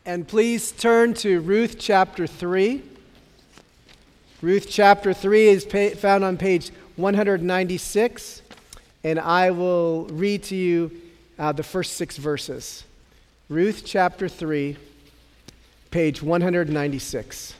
And please turn to Ruth chapter 3. Ruth chapter 3 is found on page 196, and I will read to you the first 6 verses. Ruth chapter 3, page 196.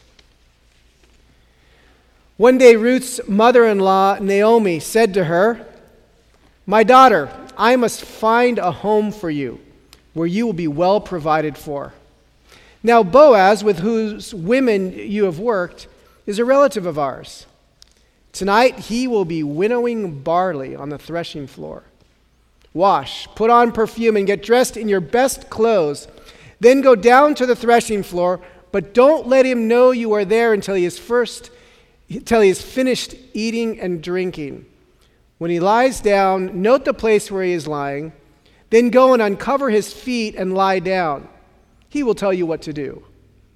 One day Ruth's mother-in-law, Naomi, said to her, "My daughter, I must find a home for you, where you will be well provided for. Now Boaz, with whose women you have worked, is a relative of ours. Tonight he will be winnowing barley on the threshing floor. Wash, put on perfume, and get dressed in your best clothes. Then go down to the threshing floor, but don't let him know you are there until he is finished eating and drinking. When he lies down, note the place where he is lying. Then go and uncover his feet and lie down. He will tell you what to do."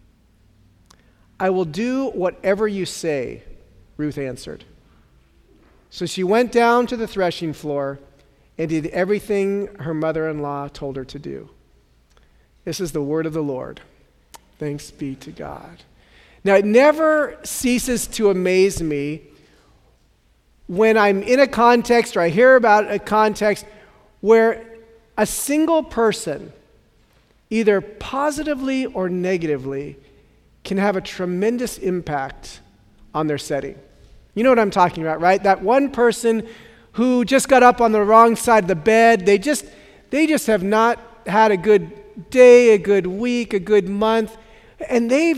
"I will do whatever you say," Ruth answered. So she went down to the threshing floor and did everything her mother-in-law told her to do. This is the word of the Lord. Thanks be to God. Now, it never ceases to amaze me when I'm in a context or I hear about a context where a single person, either positively or negatively, can have a tremendous impact on their setting. You know what I'm talking about, right? That one person who just got up on the wrong side of the bed, they just have not had a good day, a good week, a good month, and they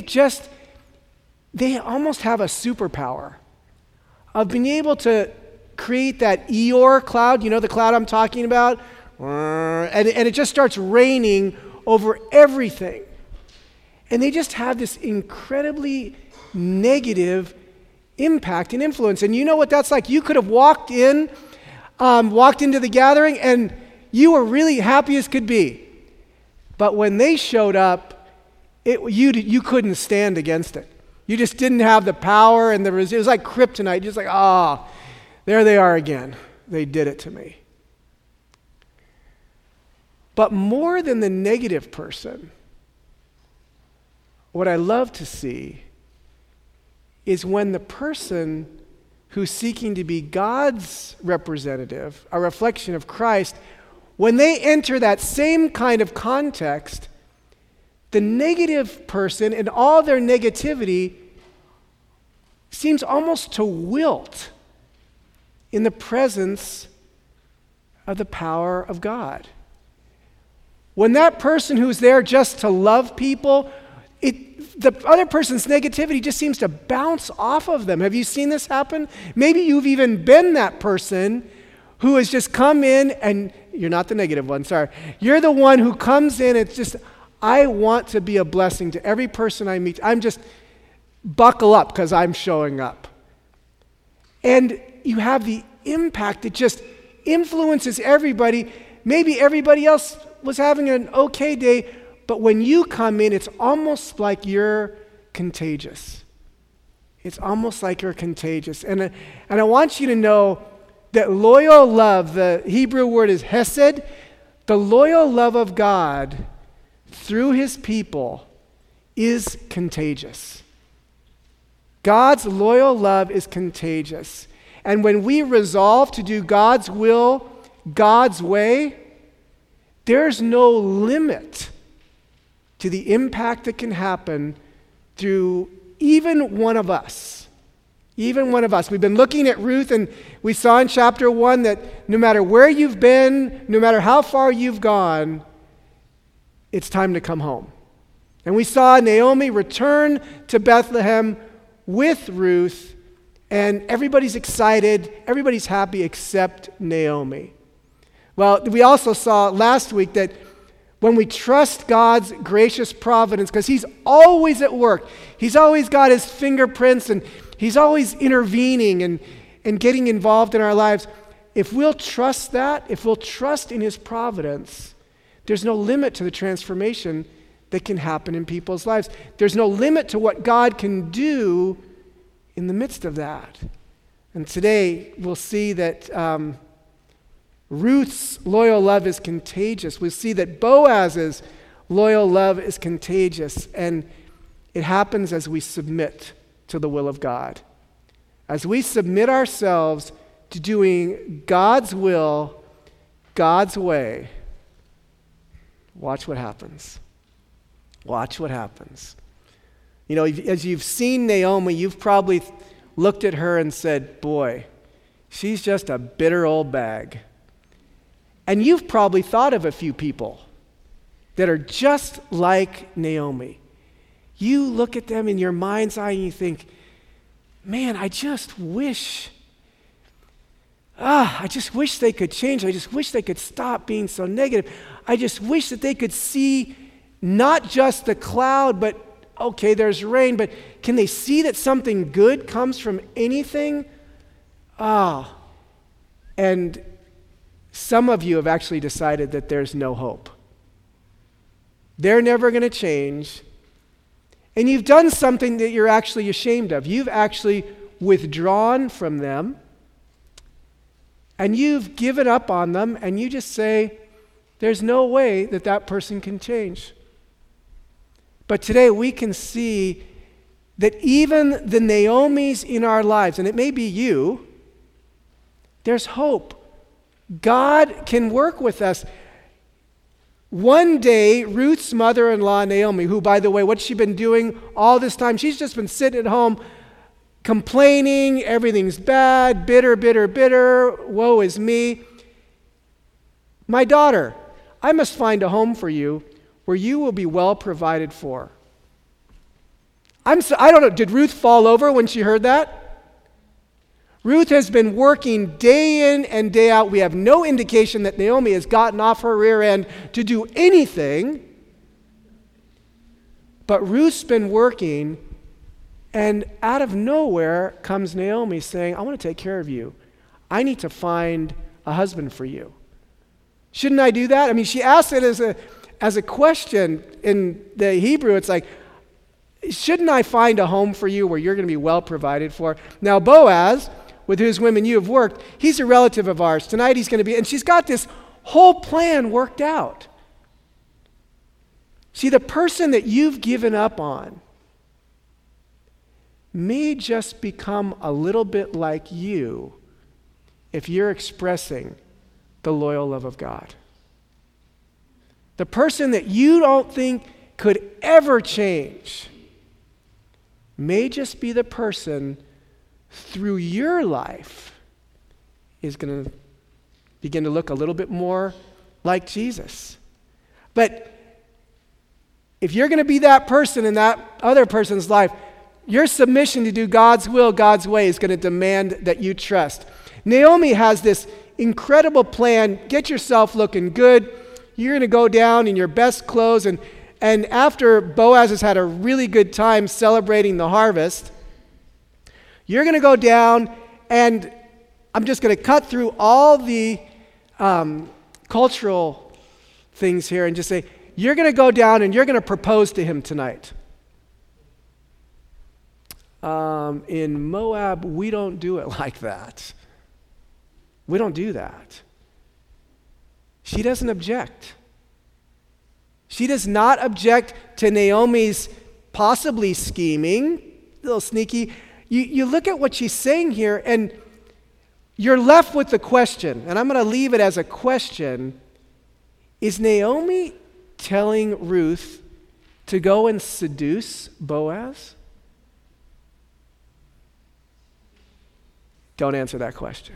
almost have a superpower of being able to create that Eeyore cloud, you know the cloud I'm talking about? And it just starts raining over everything. And they just have this incredibly negative impact and influence. And you know what that's like? You could have walked into the gathering and you were really happy as could be. But when they showed up, you couldn't stand against it. You just didn't have the power, and it was like kryptonite. Just like, there they are again. They did it to me. But more than the negative person, what I love to see is when the person who's seeking to be God's representative, a reflection of Christ, when they enter that same kind of context, the negative person and all their negativity seems almost to wilt in the presence of the power of God. When that person who's there just to love people, the other person's negativity just seems to bounce off of them. Have you seen this happen? Maybe you've even been that person who has just come in, and you're not the negative one, sorry. You're the one who comes in, it's just, I want to be a blessing to every person I meet. I'm just, buckle up because I'm showing up. And you have the impact that just influences everybody. Maybe everybody else was having an okay day, but when you come in, it's almost like you're contagious. It's almost like you're contagious. And I want you to know that loyal love, the Hebrew word is hesed, the loyal love of God through his people is contagious. God's loyal love is contagious. And when we resolve to do God's will, God's way, there's no limit to the impact that can happen through even one of us. Even one of us. We've been looking at Ruth, and we saw in chapter 1 that no matter where you've been, no matter how far you've gone, it's time to come home. And we saw Naomi return to Bethlehem with Ruth, and everybody's excited, everybody's happy except Naomi. Well, we also saw last week that when we trust God's gracious providence, because he's always at work, he's always got his fingerprints, and he's always intervening and getting involved in our lives. If we'll trust that, if we'll trust in his providence, there's no limit to the transformation that can happen in people's lives. There's no limit to what God can do in the midst of that. And today we'll see that Ruth's loyal love is contagious. We see that Boaz's loyal love is contagious, and it happens as we submit to the will of God. As we submit ourselves to doing God's will, God's way, watch what happens. Watch what happens. You know, as you've seen Naomi, you've probably looked at her and said, boy, she's just a bitter old bag. And you've probably thought of a few people that are just like Naomi. You look at them in your mind's eye and you think, man, I just wish they could change. I just wish they could stop being so negative. I just wish that they could see not just the cloud, but okay, there's rain, but can they see that something good comes from anything? And some of you have actually decided that there's no hope. They're never going to change. And you've done something that you're actually ashamed of. You've actually withdrawn from them, and you've given up on them, and you just say, there's no way that that person can change. But today we can see that even the Naomis in our lives, and it may be you, there's hope. God can work with us. One day, Ruth's mother-in-law, Naomi, who, by the way, what's she been doing all this time? She's just been sitting at home complaining, everything's bad, bitter, bitter, bitter, woe is me. My daughter, I must find a home for you where you will be well provided for. I don't know, did Ruth fall over when she heard that? Ruth has been working day in and day out. We have no indication that Naomi has gotten off her rear end to do anything. But Ruth's been working, and out of nowhere comes Naomi saying, I want to take care of you. I need to find a husband for you. Shouldn't I do that? I mean, she asked it as a question. In the Hebrew, it's like, shouldn't I find a home for you where you're going to be well provided for? Now, Boaz, with whose women you have worked, he's a relative of ours. Tonight he's going to be, and she's got this whole plan worked out. See, the person that you've given up on may just become a little bit like you if you're expressing the loyal love of God. The person that you don't think could ever change may just be the person through your life is going to begin to look a little bit more like Jesus. But if you're going to be that person in that other person's life, your submission to do God's will, God's way is going to demand that you trust. Naomi has this incredible plan. Get yourself looking good. You're going to go down in your best clothes, and after Boaz has had a really good time celebrating the harvest, you're going to go down, and I'm just going to cut through all the cultural things here and just say, you're going to go down and you're going to propose to him tonight. In Moab, we don't do it like that. We don't do that. She doesn't object. She does not object to Naomi's possibly scheming, a little sneaky. You look at what she's saying here, and you're left with the question, and I'm going to leave it as a question. Is Naomi telling Ruth to go and seduce Boaz? Don't answer that question.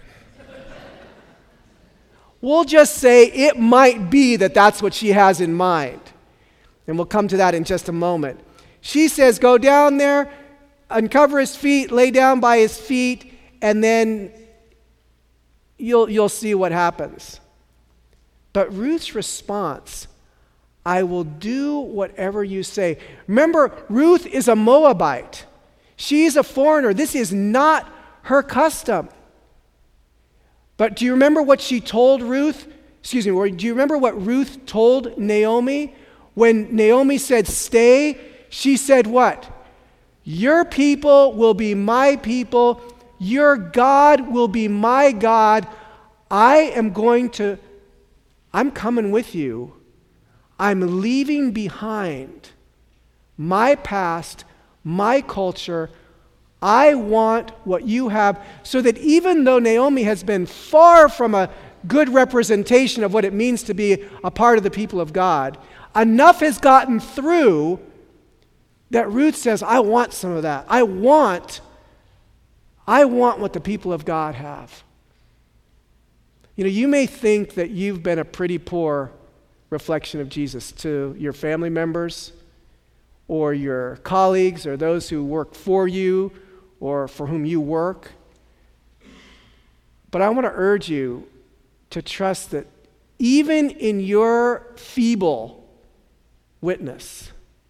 We'll just say it might be that that's what she has in mind. And we'll come to that in just a moment. She says, go down there, uncover his feet, lay down by his feet, and then you'll see what happens. But Ruth's response, I will do whatever you say. Remember, Ruth is a Moabite. She's a foreigner. This is not her custom. But do you remember what she told Ruth? Do you remember what Ruth told Naomi? When Naomi said, stay, she said what? Your people will be my people. Your God will be my God. I'm coming with you. I'm leaving behind my past, my culture. I want what you have, so that even though Naomi has been far from a good representation of what it means to be a part of the people of God, enough has gotten through that Ruth says, I want some of that. I want what the people of God have. You know, you may think that you've been a pretty poor reflection of Jesus to your family members or your colleagues or those who work for you or for whom you work. But I want to urge you to trust that even in your feeble witness,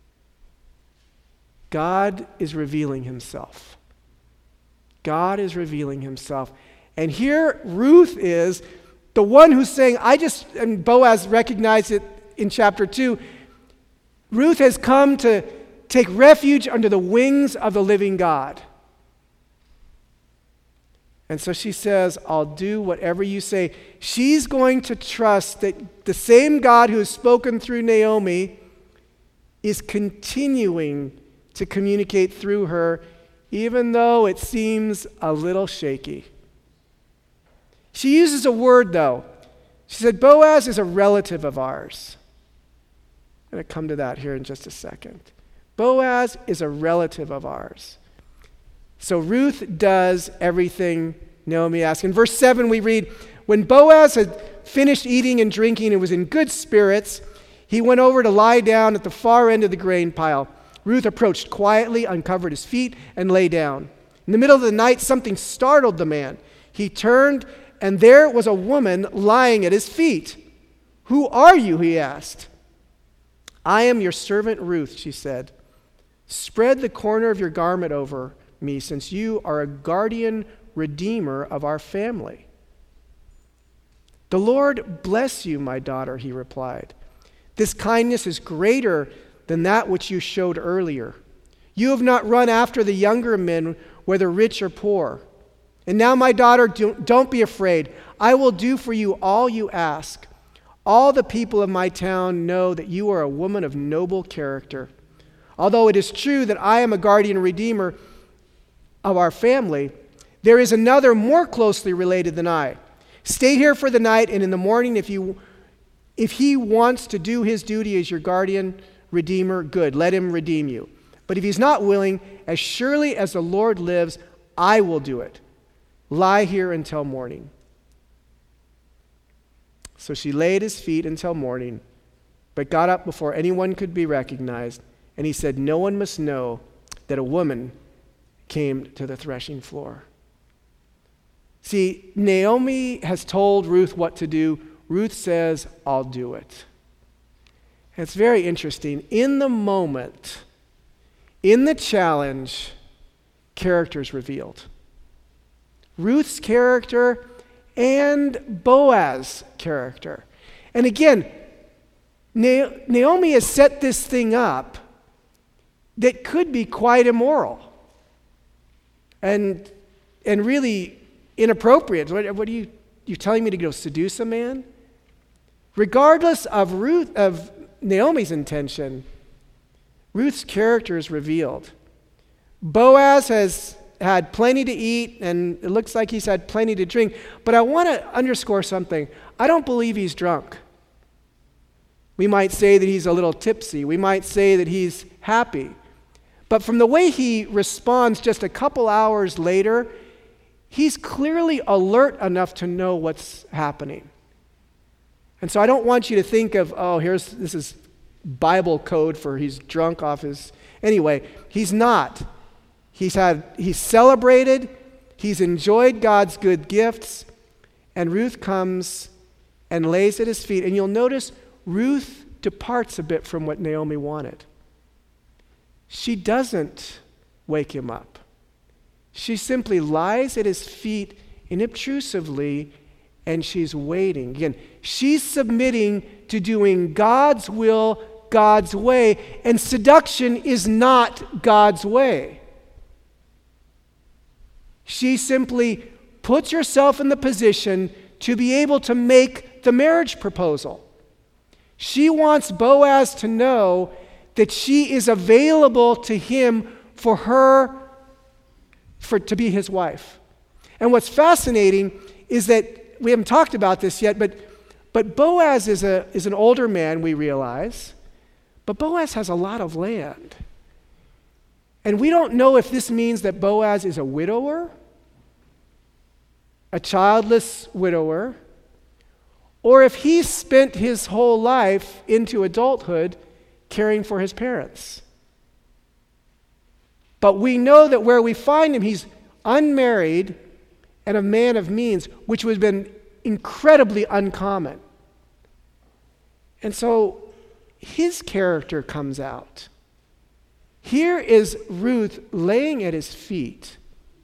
God is revealing himself. God is revealing himself. And here Ruth is the one who's saying, and Boaz recognized it in chapter 2, Ruth has come to take refuge under the wings of the living God. And so she says, I'll do whatever you say. She's going to trust that the same God who has spoken through Naomi is continuing to communicate through her, even though it seems a little shaky. She uses a word, though. She said, Boaz is a relative of ours. I'm going to come to that here in just a second. Boaz is a relative of ours. So Ruth does everything Naomi asks. In verse 7 we read, when Boaz had finished eating and drinking and was in good spirits, he went over to lie down at the far end of the grain pile. Ruth approached quietly, uncovered his feet, and lay down. In the middle of the night, something startled the man. He turned, and there was a woman lying at his feet. Who are you? He asked. I am your servant Ruth, she said. Spread the corner of your garment over me, since you are a guardian redeemer of our family. The Lord bless you, my daughter, he replied. This kindness is greater than that which you showed earlier. You have not run after the younger men, whether rich or poor. And now, my daughter, don't be afraid. I will do for you all you ask. All the people of my town know that you are a woman of noble character. Although it is true that I am a guardian redeemer of our family, there is another more closely related than I. Stay here for the night, and in the morning, if he wants to do his duty as your guardian redeemer, good, let him redeem you. But if he's not willing, as surely as the Lord lives, I will do it. Lie here until morning. So she lay at his feet until morning, but got up before anyone could be recognized. And he said, no one must know that a woman came to the threshing floor. See, Naomi has told Ruth what to do. Ruth says, I'll do it. And it's very interesting. In the moment, in the challenge, character is revealed. Ruth's character and Boaz's character. And again, Naomi has set this thing up that could be quite immoral and really inappropriate. What are you telling me to go seduce a man? Regardless of Naomi's intention, Ruth's character is revealed. Boaz has had plenty to eat, and it looks like he's had plenty to drink. But I want to underscore something. I don't believe he's drunk. We might say that he's a little tipsy. We might say that he's happy. But from the way he responds just a couple hours later, he's clearly alert enough to know what's happening. And so I don't want you to think of, this is Bible code for he's drunk off his... Anyway, he's not. He's celebrated, he's enjoyed God's good gifts, and Ruth comes and lays at his feet. And you'll notice Ruth departs a bit from what Naomi wanted. She doesn't wake him up. She simply lies at his feet inobtrusively, and she's waiting. Again, she's submitting to doing God's will, God's way, and seduction is not God's way. She simply puts herself in the position to be able to make the marriage proposal. She wants Boaz to know that she is available to him to be his wife. And what's fascinating is that we haven't talked about this yet, but Boaz is an older man, we realize, but Boaz has a lot of land. And we don't know if this means that Boaz is a widower, a childless widower, or if he spent his whole life into adulthood caring for his parents. But we know that where we find him, he's unmarried and a man of means, which would have been incredibly uncommon. And so his character comes out. Here is Ruth laying at his feet,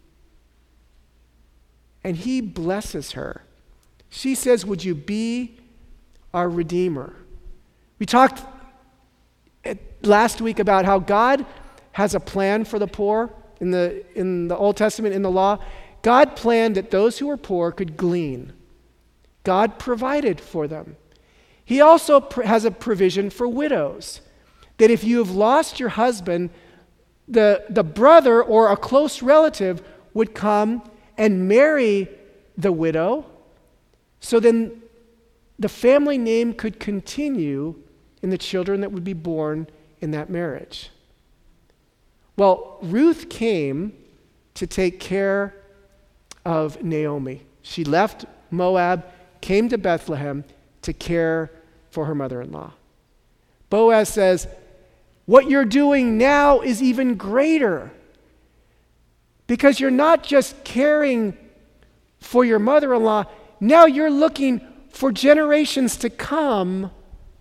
and he blesses her. She says, "Would you be our Redeemer?" We talked last week about how God has a plan for the poor in the Old Testament, in the law. God planned that those who were poor could glean. God provided for them. He also has a provision for widows, that if you have lost your husband, the brother or a close relative would come and marry the widow, so then the family name could continue in the children that would be born in that marriage. Well, Ruth came to take care of Naomi. She left Moab, came to Bethlehem to care for her mother-in-law. Boaz says, "What you're doing now is even greater, because you're not just caring for your mother-in-law, now you're looking for generations to come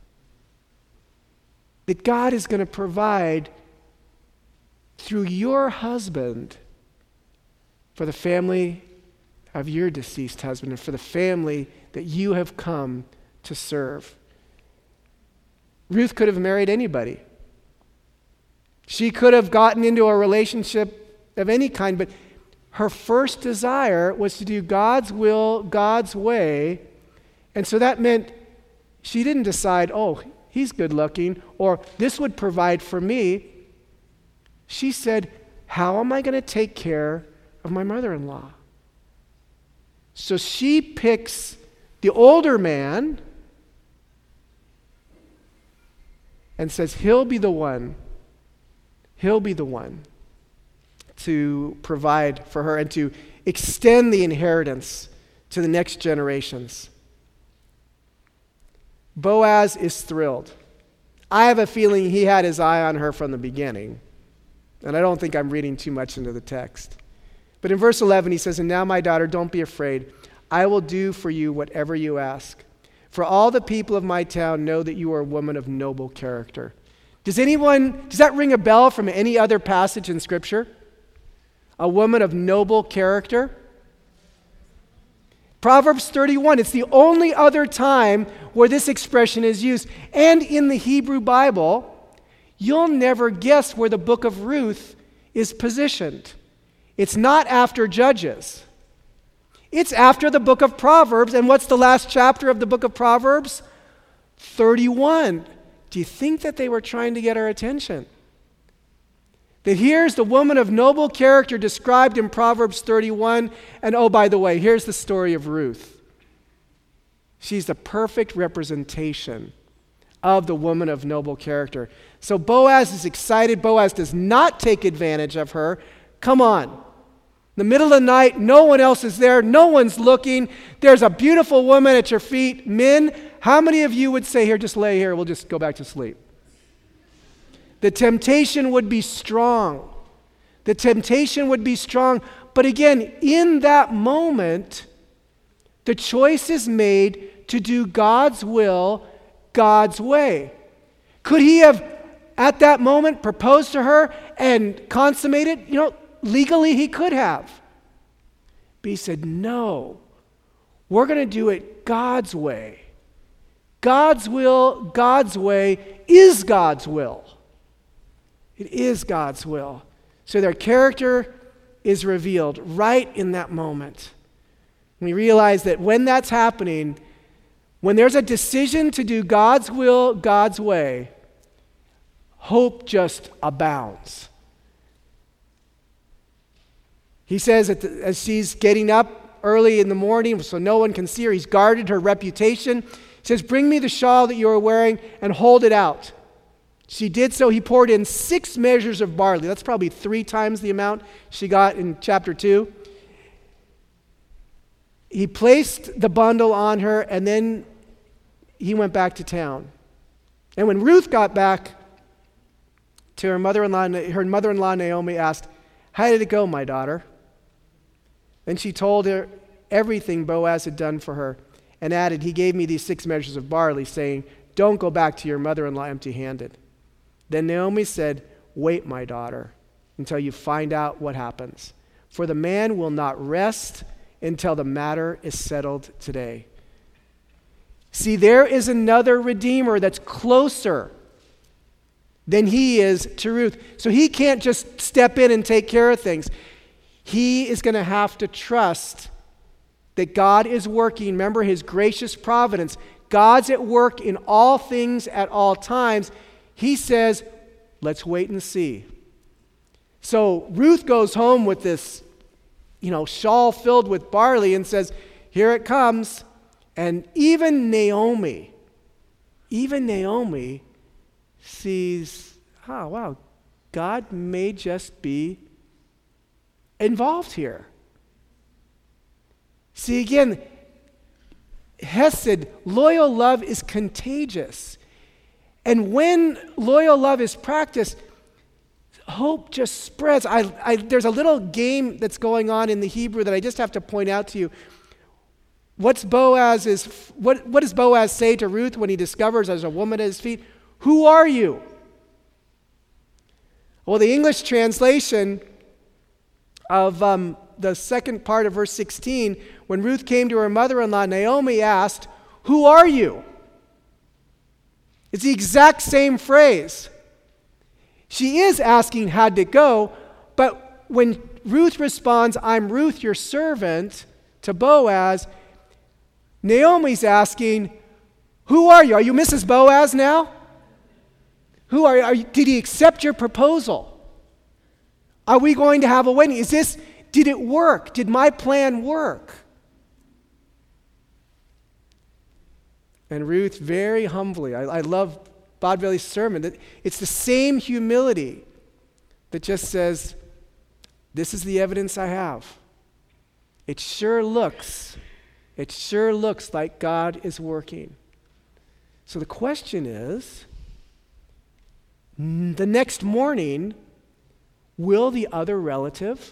that God is going to provide through your husband for the family of your deceased husband and for the family that you have come to serve." Ruth could have married anybody. She could have gotten into a relationship of any kind, but her first desire was to do God's will, God's way. And so that meant she didn't decide, "Oh, he's good looking," or "this would provide for me." She said, "How am I going to take care of my mother-in-law?" So she picks the older man and says, he'll be the one to provide for her and to extend the inheritance to the next generations. Boaz is thrilled. I have a feeling he had his eye on her from the beginning, and I don't think I'm reading too much into the text. But in verse 11 he says, "And now, my daughter, don't be afraid. I will do for you whatever you ask. For all the people of my town know that you are a woman of noble character." Does that ring a bell from any other passage in Scripture? A woman of noble character? Proverbs 31, it's the only other time where this expression is used. And in the Hebrew Bible, you'll never guess where the book of Ruth is positioned. It's not after Judges. It's after the book of Proverbs. And what's the last chapter of the book of Proverbs? 31. Do you think that they were trying to get our attention? That here's the woman of noble character described in Proverbs 31. And oh, by the way, here's the story of Ruth. She's the perfect representation of the woman of noble character. So Boaz is excited. Boaz does not take advantage of her. Come on. In the middle of the night, no one else is there. No one's looking. There's a beautiful woman at your feet. Men, how many of you would say, "Here, just lay here. We'll just go back to sleep"? The temptation would be strong. The temptation would be strong. But again, in that moment, the choice is made to do God's will, God's way. Could he have, at that moment, proposed to her and consummated? Legally he could have. But he said, "No, we're going to do it God's way." God's will, God's way is God's will. It is God's will. So their character is revealed right in that moment. We realize that when that's happening, When there's a decision to do God's will, God's way, hope just abounds. He says as she's getting up early in the morning so no one can see her, he's guarded her reputation. He says, "Bring me the shawl that you are wearing and hold it out." She did so. He poured in 6 measures of barley. That's probably 3 times the amount she got in chapter 2. He placed the bundle on her, and then he went back to town. And when Ruth got back to her mother-in-law Naomi asked, "How did it go, my daughter?" And she told her everything Boaz had done for her and added, "He gave me these 6 measures of barley, saying, 'Don't go back to your mother-in-law empty-handed.' Then Naomi said, 'Wait, my daughter, until you find out what happens. For the man will not rest until the matter is settled today.'" See, there is another Redeemer that's closer than he is to Ruth. So he can't just step in and take care of things. He is going to have to trust that God is working. Remember his gracious providence. God's at work in all things at all times. He says, let's wait and see. So Ruth goes home with this, shawl filled with barley and says, "Here it comes." And even Naomi sees, wow, God may just be involved here. See, again, Hesed, loyal love is contagious. And when loyal love is practiced, hope just spreads. There's a little game that's going on in the Hebrew that I just have to point out to you. What does Boaz say to Ruth when he discovers there's a woman at his feet? "Who are you?" Well, the English translation of the second part of verse 16, when Ruth came to her mother-in-law, Naomi asked, "Who are you?" It's the exact same phrase. She is asking, "How'd it go?" But when Ruth responds, "I'm Ruth, your servant," to Boaz, Naomi's asking, "Who are you? Are you Mrs. Boaz now? Who are you? Did he accept your proposal? Are we going to have a wedding? Did it work? Did my plan work?" And Ruth very humbly, I love Bodville's sermon, that it's the same humility that just says, "This is the evidence I have. It sure looks like God is working." So the question is, the next morning, will the other relative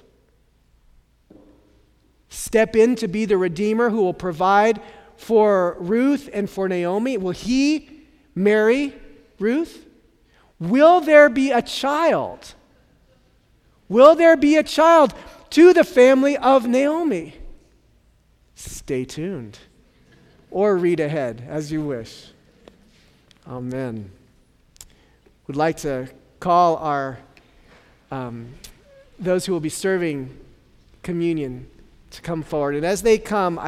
step in to be the Redeemer who will provide for Ruth and for Naomi? Will he marry Ruth? Will there be a child? Will there be a child to the family of Naomi? Stay tuned. Or read ahead as you wish. Amen. We'd like to call our those who will be serving communion to come forward. And as they come,